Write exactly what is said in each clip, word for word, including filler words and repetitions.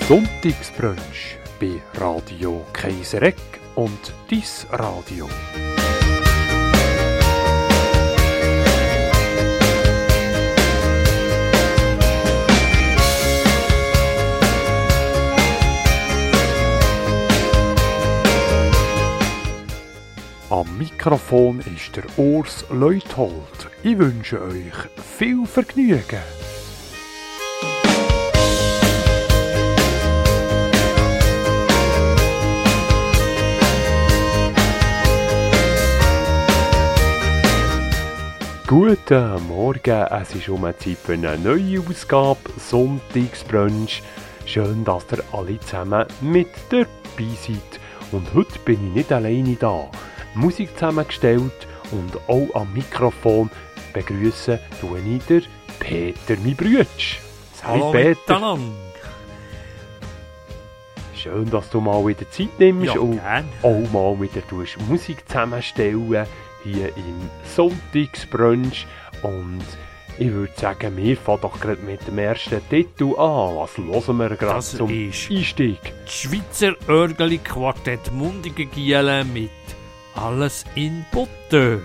Sonntagsbrunch bei Radio Kaisereck und Dies Radio. Am Mikrofon ist der Urs Leuthold. Ich wünsche euch viel Vergnügen. Guten Morgen, es ist um Zeit für eine neue Ausgabe Sonntagsbrunch. Schön, dass ihr alle zusammen mit dabei seid. Und heute bin ich nicht alleine da. Musik zusammengestellt und auch am Mikrofon begrüßen tue ich den Peter, mein Brütsch. Hallo Peter. Schön, dass du mal wieder Zeit nimmst ja, und gern. auch mal wieder Musik zusammenstellen hier im Sonntagsbrunch. Und ich würde sagen, wir fangen doch gerade mit dem ersten Titel an. Was hören wir gerade zum ist Einstieg? Das Schweizer Örgeli-Quartett Mundige Giele mit «Alles in Butter».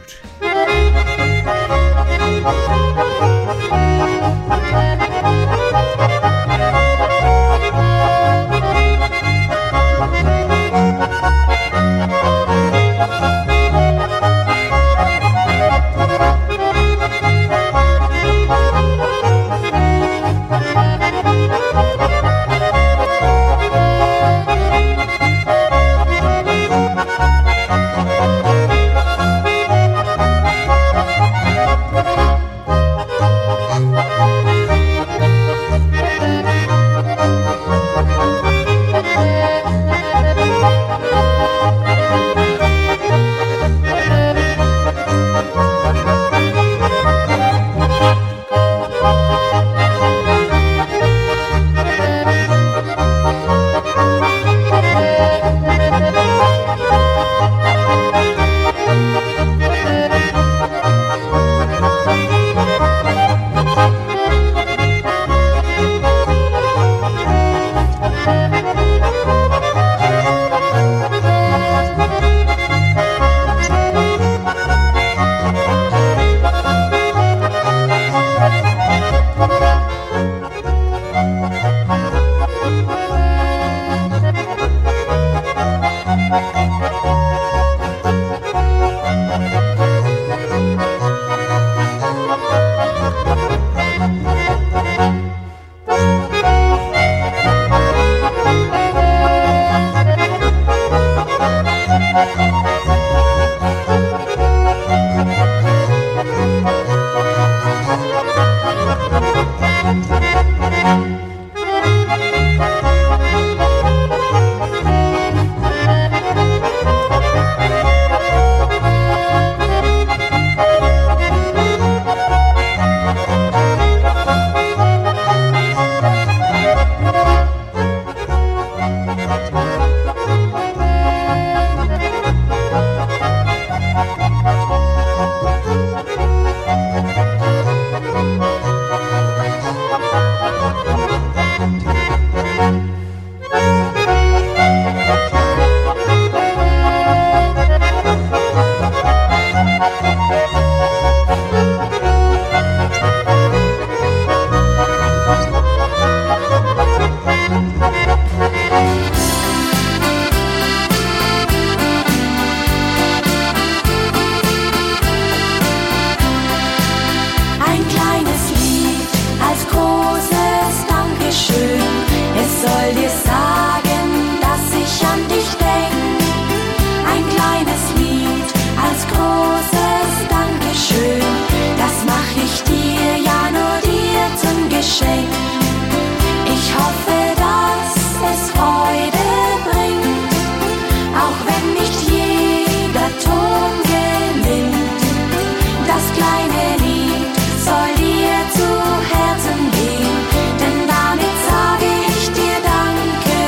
Zu Herzen gehen, denn damit sage ich dir Danke.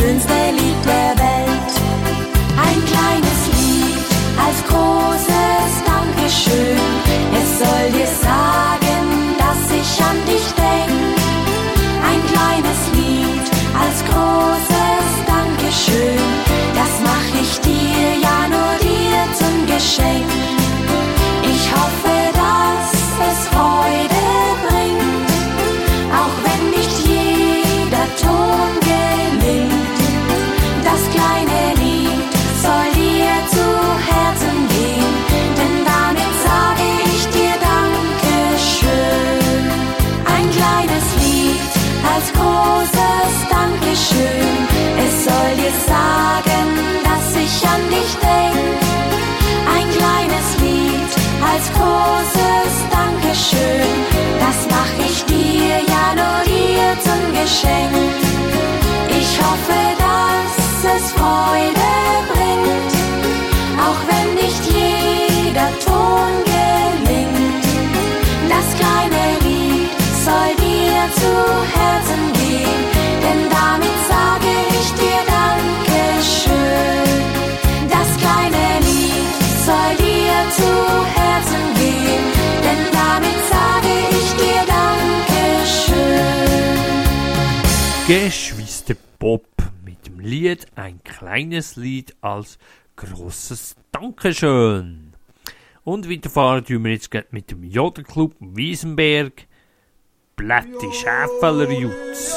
schönste Lied der Welt. Ein kleines Lied als großes Dankeschön. Es soll dir sagen, dass ich an dich denk. Ein kleines Lied als großes Dankeschön. Das mach ich dir, ja nur dir zum Geschenk. Ich hoffe, dass es Freude bringt, auch wenn nicht jeder Ton gelingt. Das kleine Lied soll dir zu Herzen gehen, denn damit sage ich dir Dankeschön. Ein kleines Lied als großes Dankeschön. Es soll dir sagen, dass ich an dich denk. Ein kleines Lied als großes Dankeschön. Das mach ich dir, ja nur dir zum Geschenk. Ich hoffe, dass es Freude bringt, auch wenn nicht jeder Ton gelingt. Das kleine Lied soll dir zu Herzen gehen, denn damit sage ich dir Dankeschön. Das kleine Lied soll dir zu Herzen gehen, denn damit sage ich dir Dankeschön. Geschwister Bob mit dem Lied Ein kleines Lied als grosses Dankeschön. Und weiterfahren tun wir jetzt mit dem Jodelclub Wiesenberg. Blätti Schäfeler Jutz.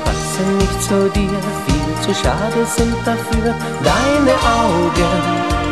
zu dir, viel zu schade sind dafür deine Augen.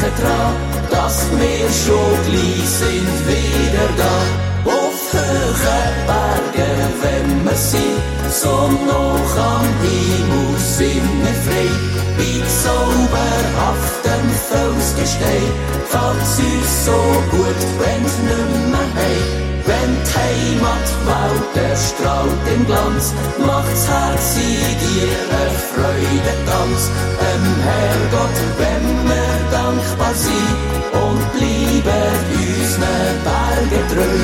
denken dran, dass wir schon gleich sind wieder da. Auf höheren Bergen, wenn wir sind, so noch am Himmel sind wir frei. Bei zauberhaftem Felsgestein fällt's uns so gut, wenn's nicht mehr heim. Wenn die Heimatwelt erstrahlt im Glanz, macht's Herz in dir ein Freudentanz. Dem Herrgott, wenn wir dankbar sind und bleiben unseren Bergen treu.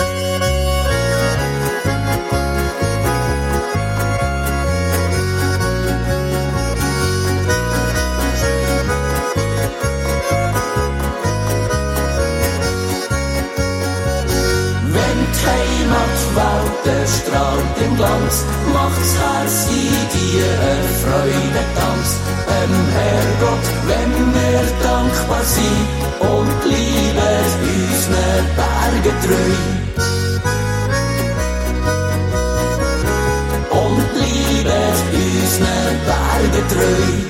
Heimatwelt strahlt im Glanz, macht's Herz in dir ein Freudentanz. Dem Herrgott, wenn wir dankbar sind und bleiben unseren Bergen treu. Und bleiben unseren Bergen treu.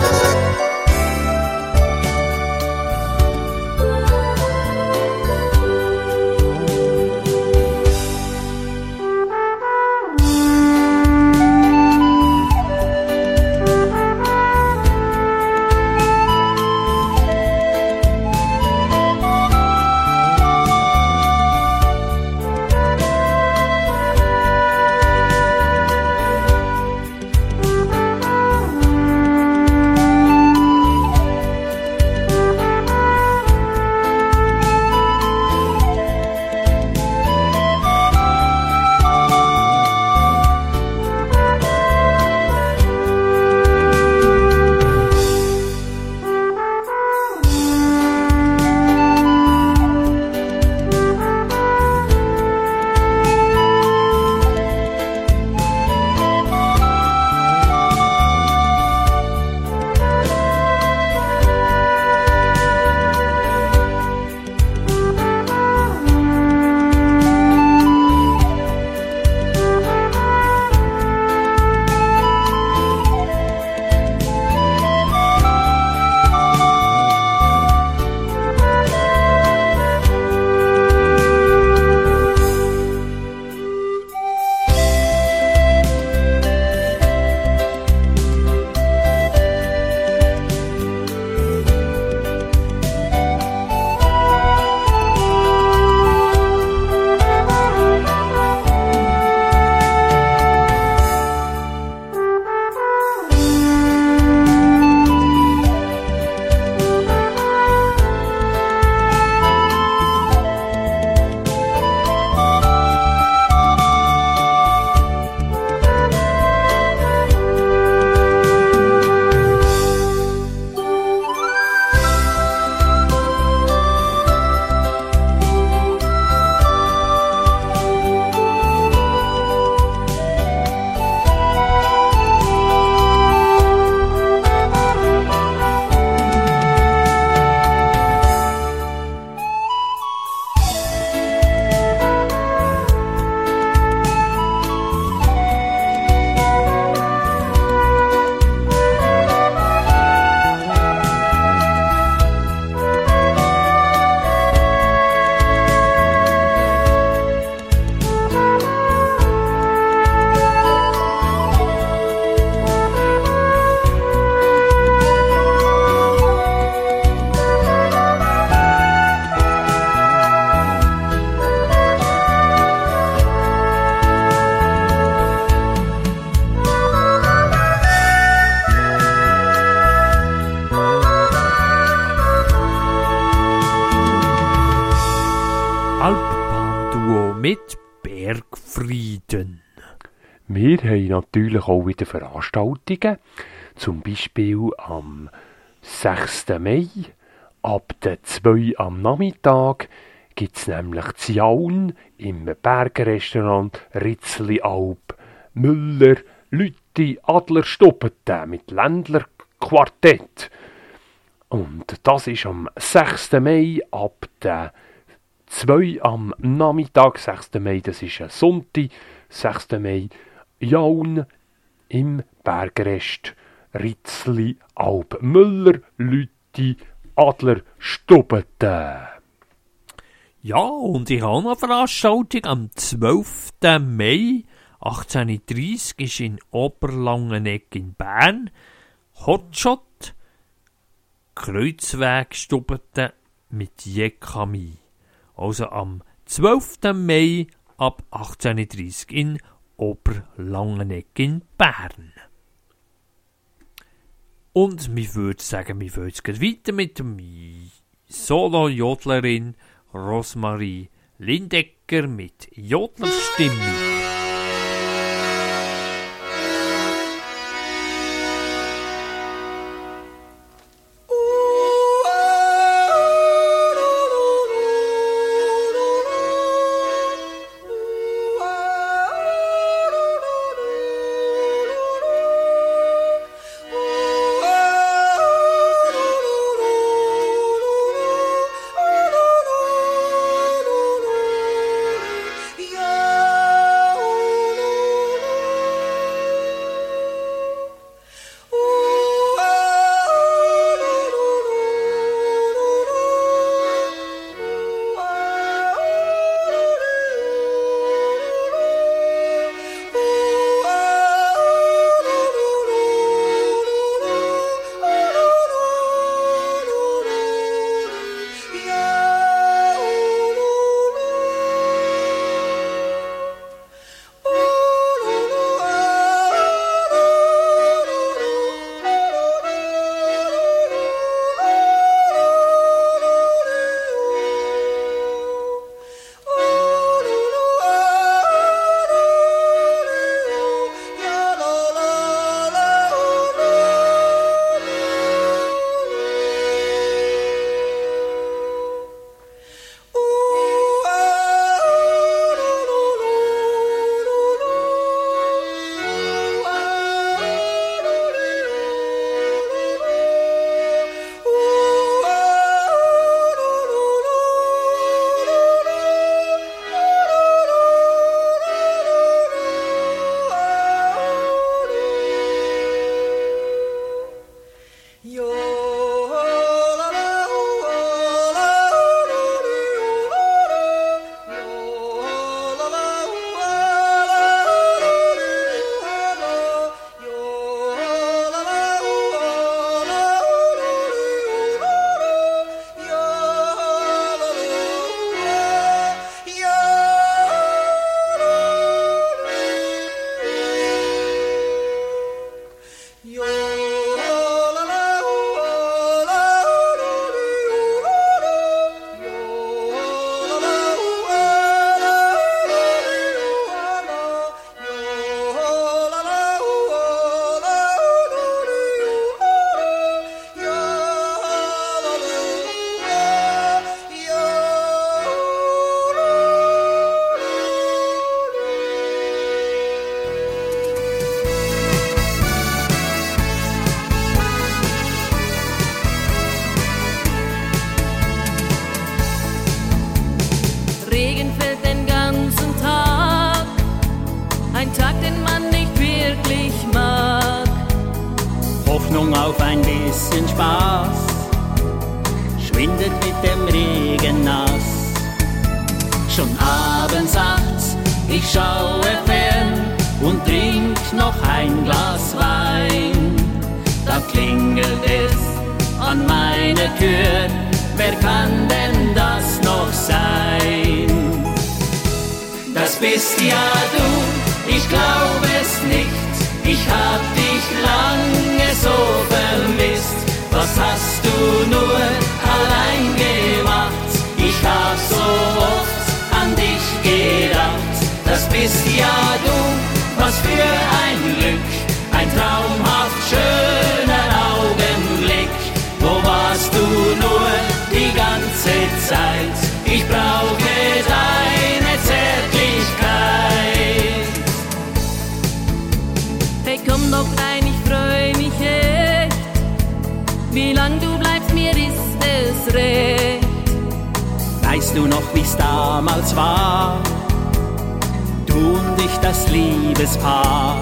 Alpbahn-Duo mit Bergfrieden. Wir haben natürlich auch wieder Veranstaltungen, zum Beispiel am sechsten Mai, ab der zwei am Nachmittag, gibt es nämlich zu Jaun im Bergrestaurant Ritzli Alp Müller Lütti Adler Stoppete mit Ländler Quartett. Und das ist am sechsten Mai ab der zwei am Nachmittag. sechsten Mai, das ist ein Sonntag. sechsten Mai, Jaun im Bergrest Ritzli Alp Müller Lütti Adlerstubete. Ja, und ich habe noch eine Veranstaltung am zwölften Mai achtzehnhundertdreissig ist in Oberlangenegg in Bern Hotshot Kreuzwegstubete mit Jekami. Also am zwölften Mai ab achtzehnhundertdreissig in Oberlangenegg in Bern. Und ich würde sagen, wir würden jetzt weiter mit dem Solo-Jodlerin Rosmarie Lindecker mit Jodlerstimme. Hoffnung auf ein bisschen Spaß schwindet mit dem Regen nass. Schon abends acht's, ich schaue fern und trink noch ein Glas Wein. Da klingelt es an meine Tür, wer kann denn das noch sein? Das bist ja du, ich glaub es nicht. Ich hab dich lange so vermisst. Was hast du nur allein gemacht? Ich hab so oft an dich gedacht. Das bist ja du, was für ein Glück, ein traumhaft schöner Augenblick. Wo warst du nur die ganze Zeit? Ich brauche deine Zärtlichkeit. Hey, komm doch rein, ich freu mich echt. Wie lang du bleibst, mir ist es recht. Weißt du noch, wie's damals war? Du und ich, das Liebespaar.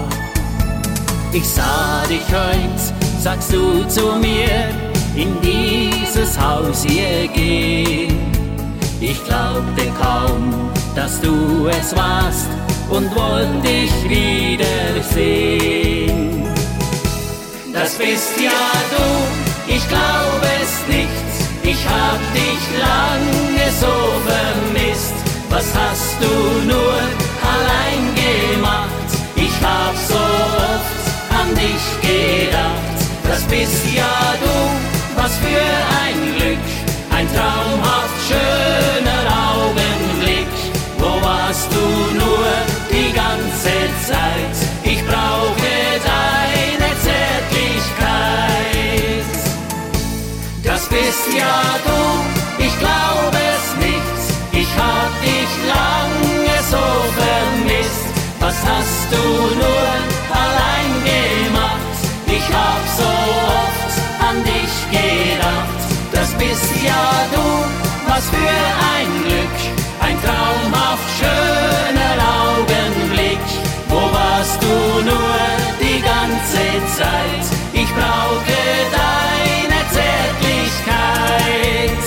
Ich sah dich heut, sagst du zu mir, in dieses ins Haus hier gehen. Ich glaubte kaum, dass du es warst und wollte dich wiedersehen. Das bist ja du, ich glaub es nicht, ich hab dich lange so vermisst. Was hast du nur allein gemacht? Ich hab so oft an dich gedacht. Das bist ja du, was für ein Glück, ein traumhaft schöner Augenblick. Wo warst du nur die ganze Zeit? Ich brauche deine Zärtlichkeit. Das bist ja du, ich glaub es nicht, ich hab dich lange so vermisst. Was hast du nur allein gemacht? Ich hab so oft an dich gedacht. Das bist ja du, was für ein Glück, ein traumhaft schöner Augenblick. Wo warst du nur die ganze Zeit? Ich brauche deine Zärtlichkeit.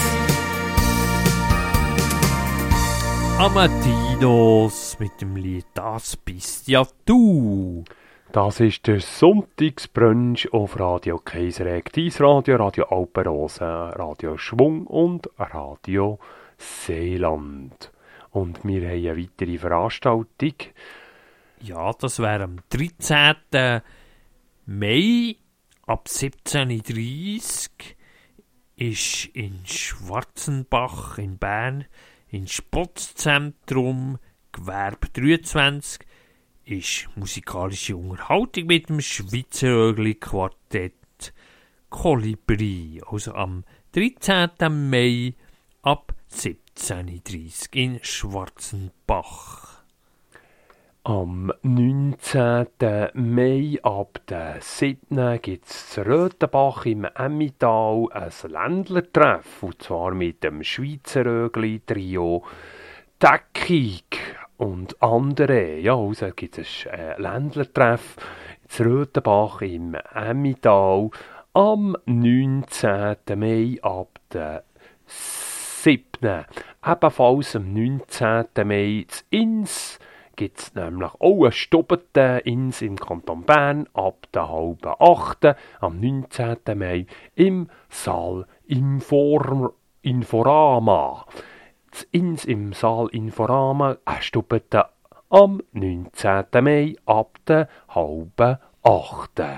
Amatinos mit dem Lied «Das bist ja du». Das ist der Sonntagsbrunch auf Radio Kaiserregg, dein Radio, Radio Alpenrose, Radio Schwung und Radio Seeland. Und wir haben eine weitere Veranstaltung. Ja, das wäre am dreizehnten Mai ab siebzehn Uhr dreißig ist in Schwarzenbach in Bern, im Sportzentrum Gewerbe dreiundzwanzig, ist musikalische Unterhaltung mit dem Schweizer Ögli-Quartett Kolibri. Also am dreizehnten Mai ab siebzehn Uhr dreißig in Schwarzenbach. Am neunzehnten Mai ab der siebten gibt es in Röthenbach im Emmental ein Ländlertreff, und zwar mit dem Schweizer Ögli-Trio Deckig und andere. Ja, also gibt es ein Ländlertreff in Röthenbach im Emmental am neunzehnten Mai ab der siebten Ebenfalls am neunzehnten Mai in Ins gibt es nämlich auch einen Stubeten Ins im Kanton Bern ab der halben achten am neunzehnten Mai im Saal Inform, Inforama. Das Ins im Saal Inforama, ein Stubeten am neunzehnten Mai ab der halben achten.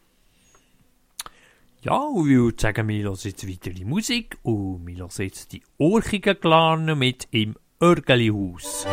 Ja, und ich würde sagen, wir hören jetzt weitere Musik und wir hören jetzt die Orchigen Glarne mit im Örgelihaus.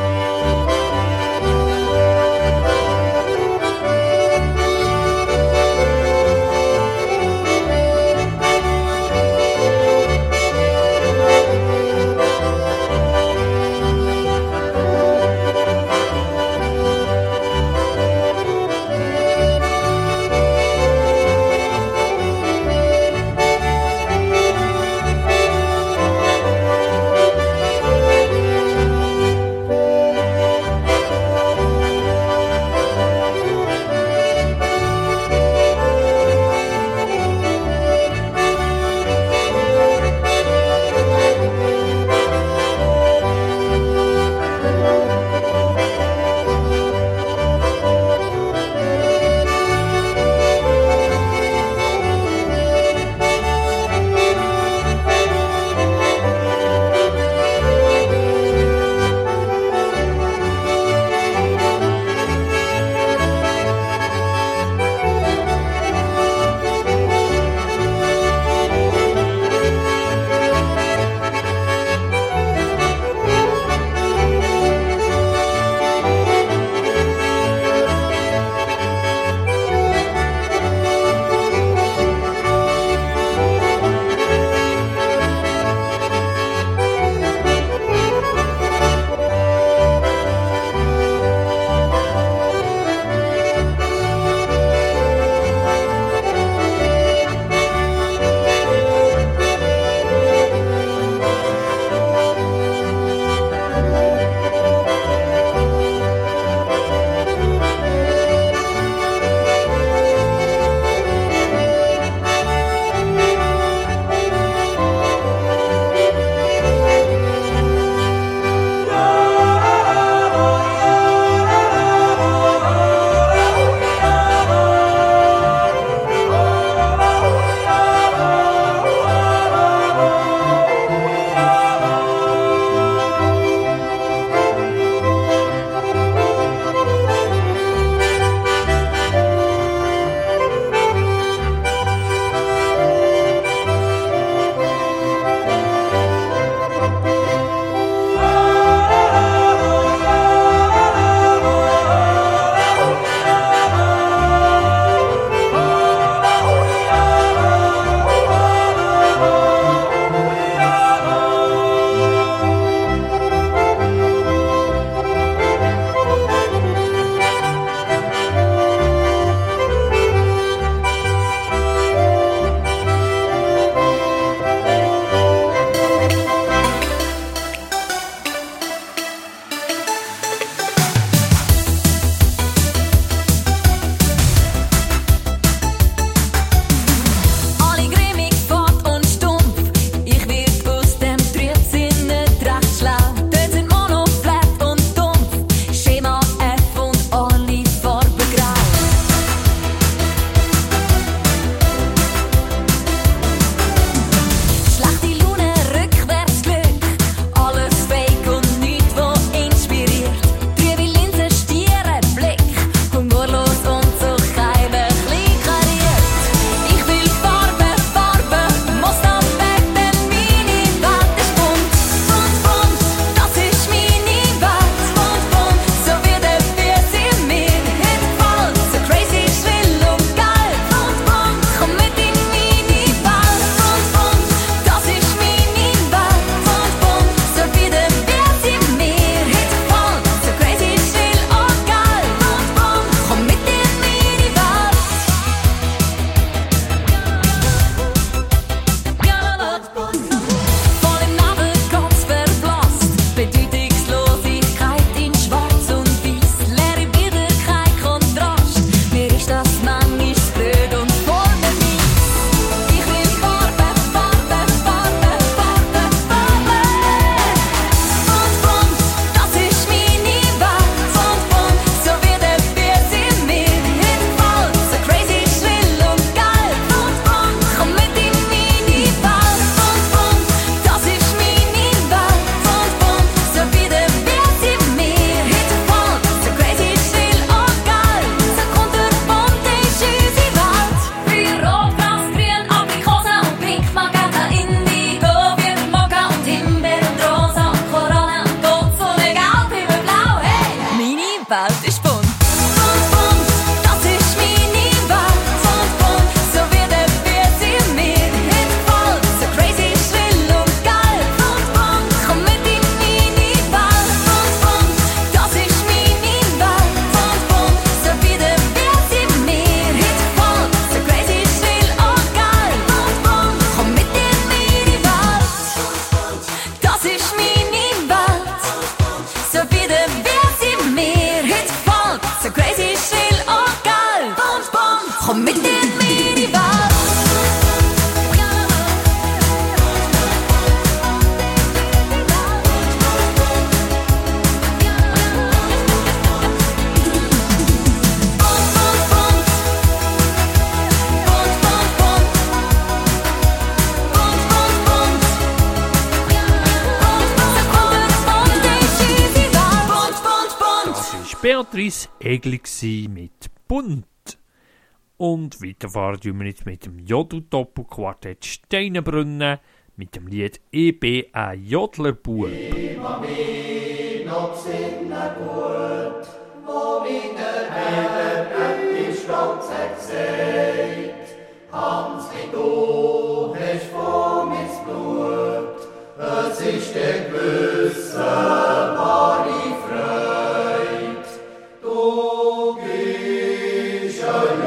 Beatrice Egli mit Bunt. Und weiterfahren wir jetzt mit dem Jodl-Doppelquartett Steinenbrunnen mit dem Lied «Ich bin ein Jodlerbub». Immer mehr noch Sinne gut, wo mir der Herr etwas stolz hat gesagt. Hansli, du hast vor mir das Blut, es ist der gewisse wahre Freude. Du gehst ein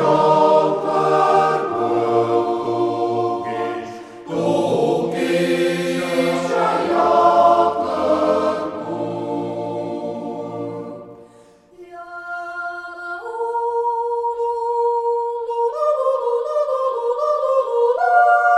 Jodlerbub, du gehst, du gehst ein Jodlerbub. Ja,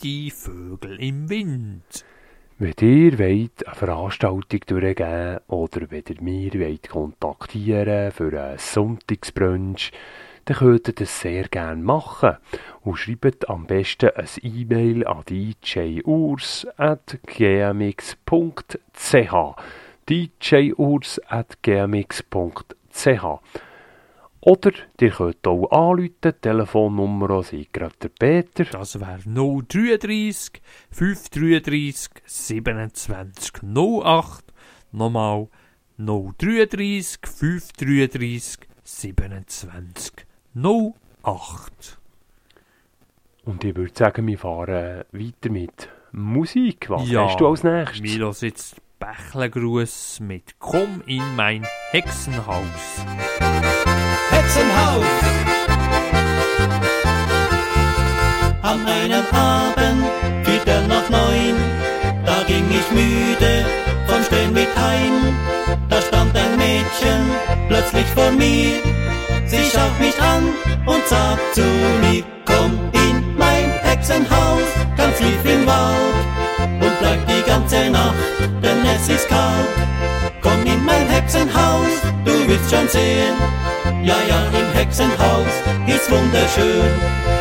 die Vögel im Wind. Wenn ihr wollt eine Veranstaltung durchgeben oder wenn ihr mich wollt kontaktieren für einen Sonntagsbrunch, dann könnt ihr das sehr gerne machen. Und schreibt am besten ein E-Mail an d j urs at g m x punkt c h. d j urs at g m x punkt c h. Oder ihr könnt auch anrufen, die Telefonnummer sind gerade der Peter. Das wäre null dreiunddreißig, fünf dreiunddreißig, siebenundzwanzig, null acht. Nochmal null dreiunddreißig, fünf dreiunddreißig, siebenundzwanzig, null acht. Und ich würde sagen, wir fahren weiter mit Musik. Was Ja, hast du als nächstes? Wir hören jetzt Bächlegruß mit «Komm in mein Hexenhaus». Hexenhaus. An einem Abend, Viertel nach neun, da ging ich müde vom Stehen mit heim. Da stand ein Mädchen plötzlich vor mir. Sie schaut mich an und sagt zu mir: Komm in mein Hexenhaus, ganz tief im Wald, und bleib die ganze Nacht, denn es ist kalt. Komm in mein Hexenhaus, du wirst schon sehen. Ja, ja, im Hexenhaus ist wunderschön.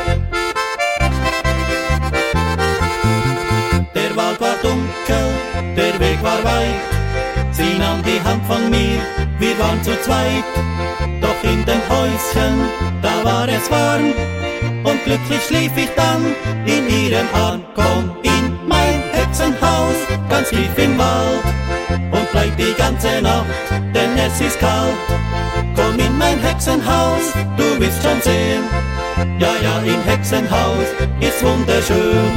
Der Wald war dunkel, der Weg war weit. Sie nahm die Hand von mir, wir waren zu zweit. Doch in dem Häuschen, da war es warm, und glücklich schlief ich dann in ihrem Arm. Komm in mein Hexenhaus, ganz tief im Wald, und bleib die ganze Nacht, denn es ist kalt. Komm in mein Hexenhaus, du wirst schon sehen. Ja, ja, im Hexenhaus ist wunderschön.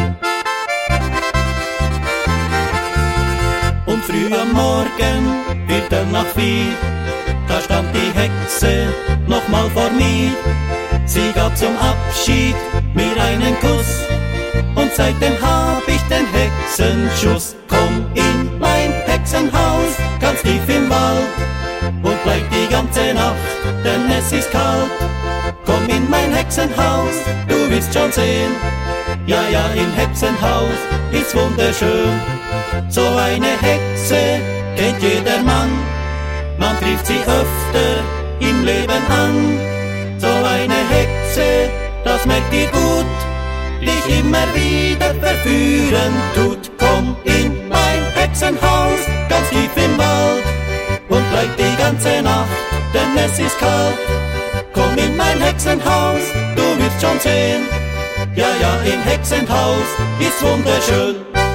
Und früh am Morgen, Viertel nach vier, da stand die Hexe nochmal vor mir. Sie gab zum Abschied mir einen Kuss, und seitdem hab ich den Hexenschuss. Komm in mein Hexenhaus, ganz tief im Wald, und bleib die ganze Nacht, denn es ist kalt. Komm in mein Hexenhaus, du wirst schon sehen. Ja, ja, im Hexenhaus ist wunderschön. So eine Hexe kennt jeder Mann, man trifft sie öfter im Leben an. So eine Hexe, das merkt ihr gut, dich immer wieder verführen tut. Komm in mein Hexenhaus, ganz tief im Wald, und bleib die ganze Nacht, denn es ist kalt. Komm in mein Hexenhaus, du wirst schon sehen. Ja, ja, im Hexenhaus ist wunderschön.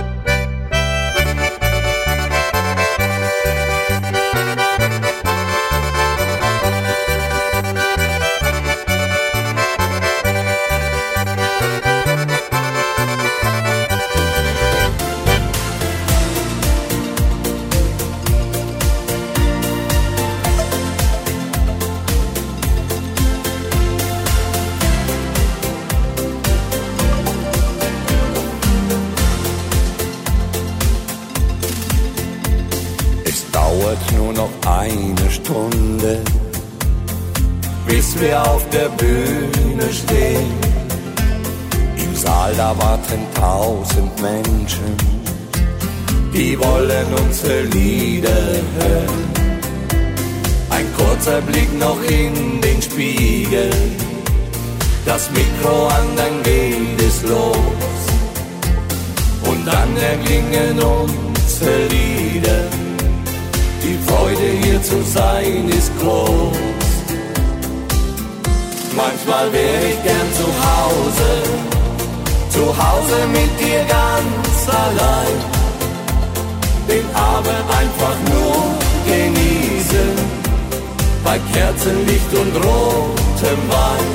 Nur noch eine Stunde, bis wir auf der Bühne stehen. Im Saal, da warten tausend Menschen, die wollen unsere Lieder hören. Ein kurzer Blick noch in den Spiegel, das Mikro an, dann geht es los. Und dann erklingen unsere Lieder. Die Freude hier zu sein ist groß. Manchmal wär ich gern zu Hause, zu Hause mit dir ganz allein. Den Abend einfach nur genießen, bei Kerzenlicht und rotem Wein.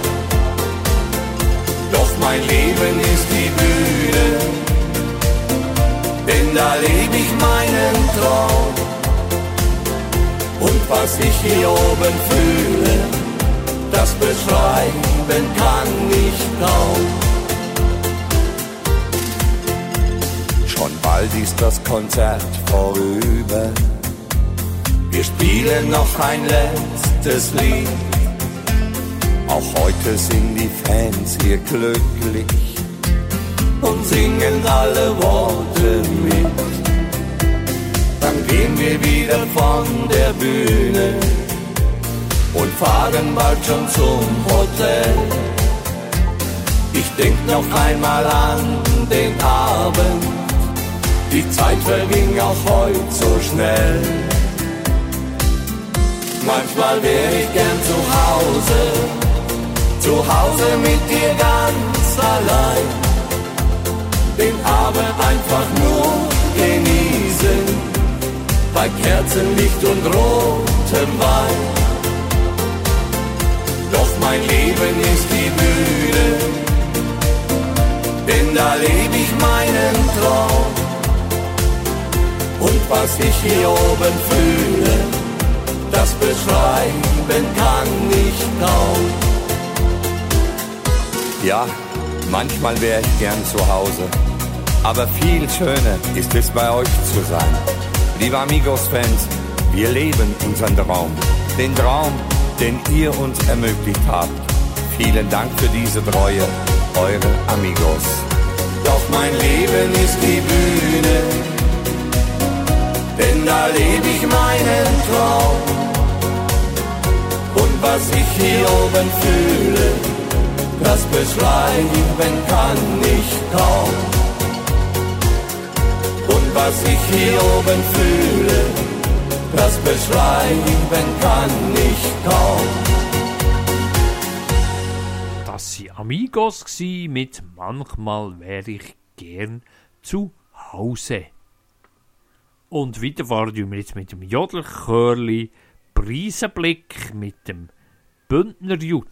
Doch mein Leben ist die Bühne, denn da leb ich meinen Traum. Und was ich hier oben fühle, das beschreiben kann ich kaum. Schon bald ist das Konzert vorüber. Wir spielen noch ein letztes Lied. Auch heute sind die Fans hier glücklich. und singen alle Worte mit. Dann gehen wir wieder von der Bühne und fahren bald schon zum Hotel. Ich denk noch einmal an den Abend, die Zeit verging auch heute so schnell. Manchmal wär ich gern zu Hause, zu Hause mit dir ganz allein. Den Abend einfach nur genießen, bei Kerzenlicht und rotem Wein. Doch mein Leben ist die Bühne, denn da leb ich meinen Traum. Und was ich hier oben fühle, das beschreiben kann ich kaum. Ja, manchmal wäre ich gern zu Hause, aber viel schöner ist es, bei euch zu sein. Liebe Amigos-Fans, wir leben unseren Traum, den Traum, den ihr uns ermöglicht habt. Vielen Dank für diese Treue, eure Amigos. Doch mein Leben ist die Bühne, denn da leb ich meinen Traum. Und was ich hier oben fühle, das beschreiben kann ich kaum. Und was ich hier oben fühle, das beschreiben kann ich kaum. Das waren Amigos mit «Manchmal wäre ich gern zu Hause». Und weiter fahren wir jetzt mit dem Jodelchörli Preisenblick mit dem Bündner Jutz.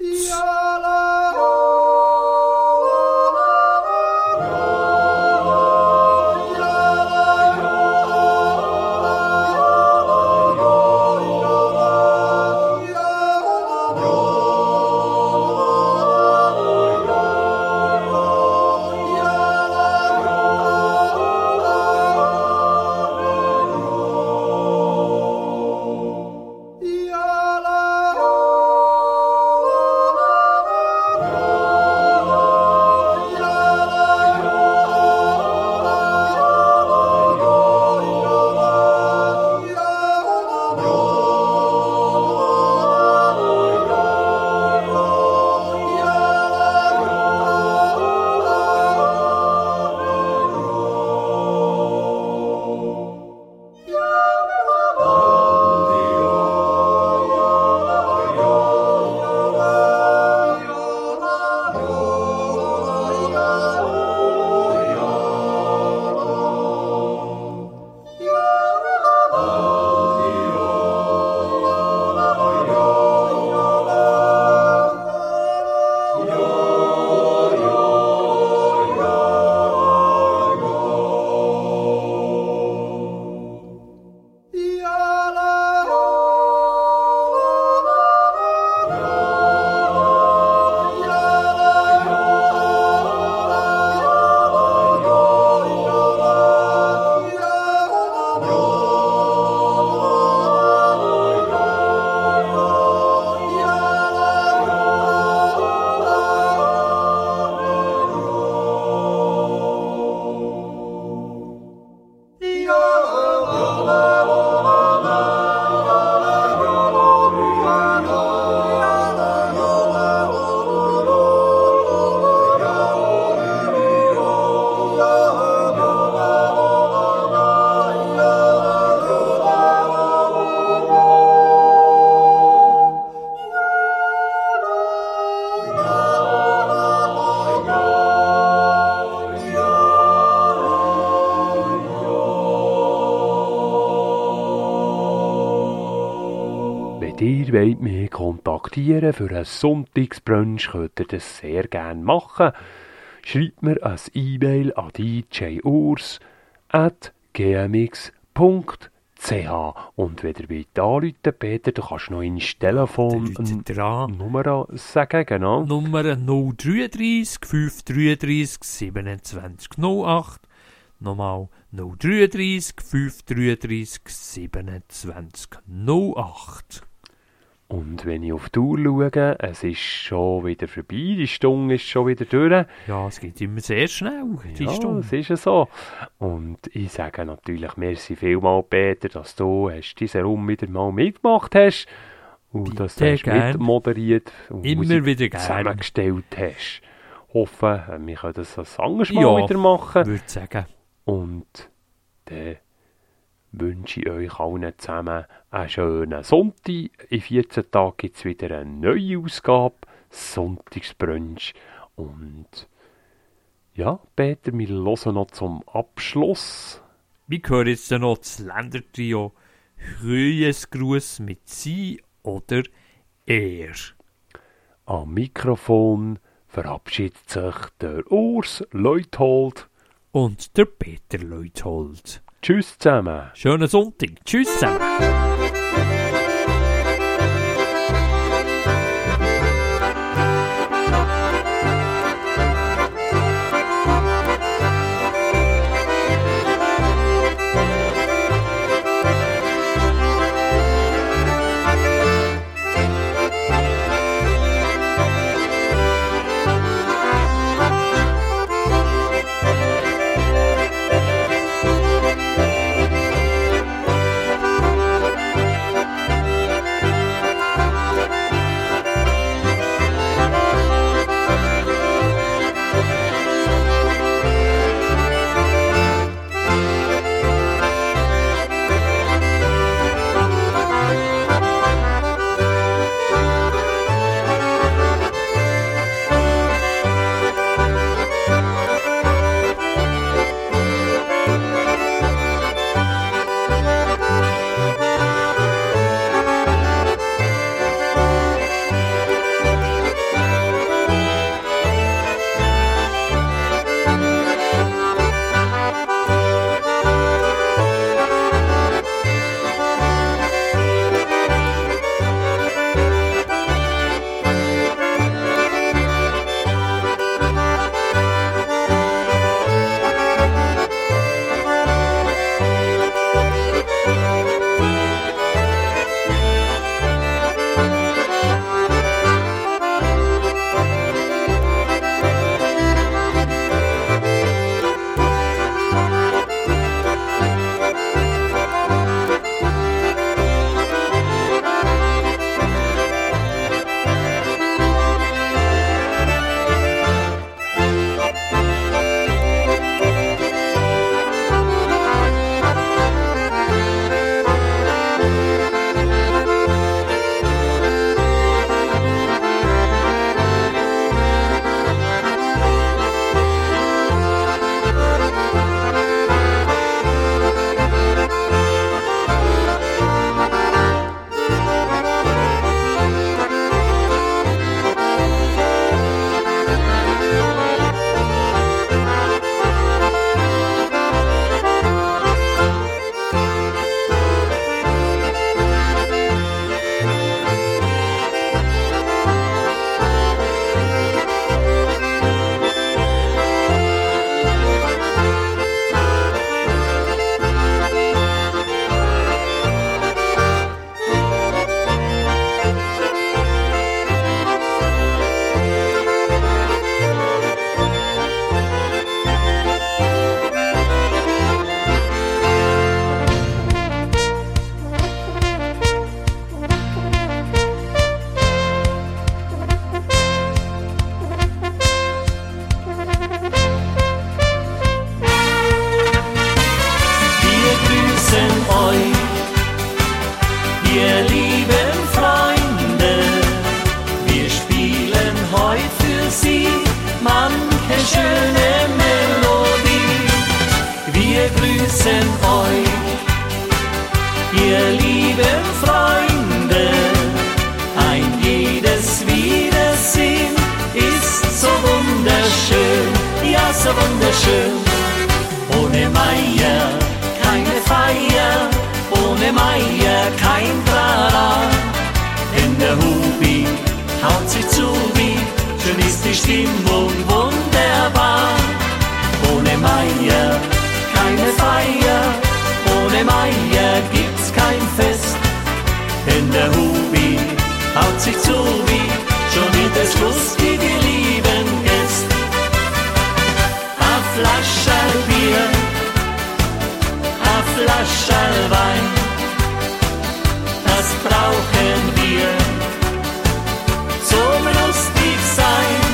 Ihr wollt mich kontaktieren für einen Sonntagsbrunch, könnt ihr das sehr gerne machen. Schreibt mir ein E-Mail an d j urs at g m x punkt c h. Und wenn ihr wollt anrufen, Peter, du kannst noch ins Telefon eine Nummer sagen, genau. Nummer null drei drei fünf drei drei siebenundzwanzig null acht. Nochmal null drei drei fünf drei drei siebenundzwanzig null acht. Und wenn ich auf die Uhr schaue, es ist schon wieder vorbei, die Stunde ist schon wieder durch. Ja, es geht immer sehr schnell, die ja, Stunde. es ist ja so. Und ich sage natürlich merci vielmal, Peter, dass du hast diesen Raum wieder mal mitgemacht hast. Und Bitte, dass du hast gern. mitmoderiert und Immer Musik wieder gern. zusammengestellt hast. Hoffe, wir können das ein anderes Mal Ja, wieder machen. würde sagen. Und dann wünsche ich euch allen zusammen einen schönen Sonntag. In vierzehn Tagen gibt es wieder eine neue Ausgabe, Sonntagsbrunch. Und ja, Peter, wir hören noch zum Abschluss. Wir hören jetzt noch das Ländertrio Grüßgruß mit Sie oder Er. Am Mikrofon verabschiedet sich der Urs Leuthold und der Peter Leuthold. Tschüss zusammen. Schönen Sonntag. Tschüss zusammen. wunderschön. Ohne Meier keine Feier, ohne Meier kein Trara. Denn der Hubi haut sich zu wie, schön ist die Stimmung wunderbar. Ohne Meier keine Feier, ohne Meier gibt's kein Fest. Denn der Hubi Flascherl Wein, das brauchen wir zum lustig sein.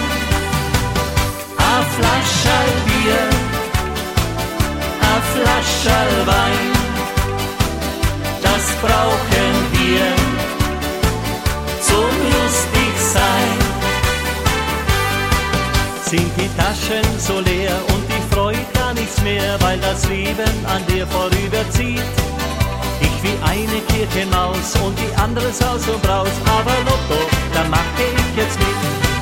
A Flascherl Bier, a Flascherl Wein, das brauchen wir zum lustig sein. Sind die Taschen so leer und die Freude gar nichts mehr, weil das Leben an dir vorüberzieht. Ich wie eine Kirchenmaus und die andere Saus und Braus, aber Lotto, da mache ich jetzt mit.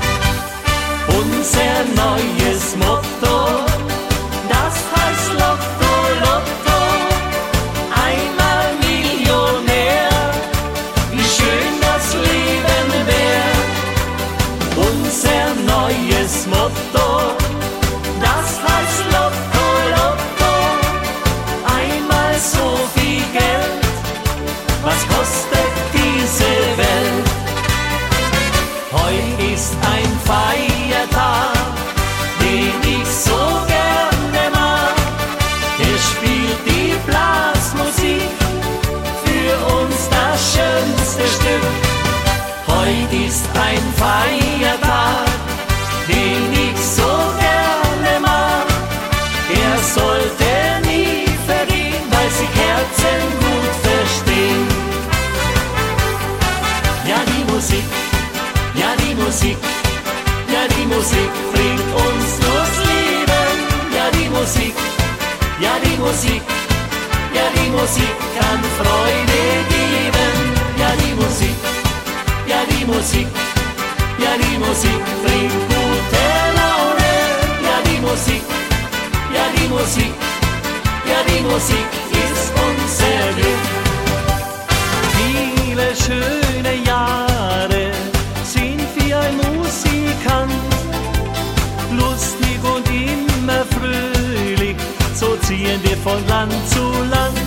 Unser neues Motto, das heißt Lotto, Lotto, einmal Millionär, wie schön das Leben wär. Unser neues Motto, das heißt Lotto, Lotto, einmal so viel Geld, was kostet diese Welt? Heute ist ein Feiertag, den ich so gerne mag. Er spielt die Blasmusik, für uns das schönste Stück. Heute ist ein Feiertag, den ich so gerne mag. Er sollte nie vergehen, weil sich Herzen gut verstehen. Ja, die Musik, ja, die Musik, ja, die Musik bringt uns durchs Leben. Ja, die Musik, ja, die Musik, ja, die Musik kann Freude geben. Ja, die Musik, ja, die Musik, ja, die Musik bringt gute Laune. Ja, die Musik, ja, die Musik, ja, die Musik ist unser Glück. Viele schöne Jahre sind wie ein Musikant, lustig und immer fröhlich, so ziehen wir von Land zu Land.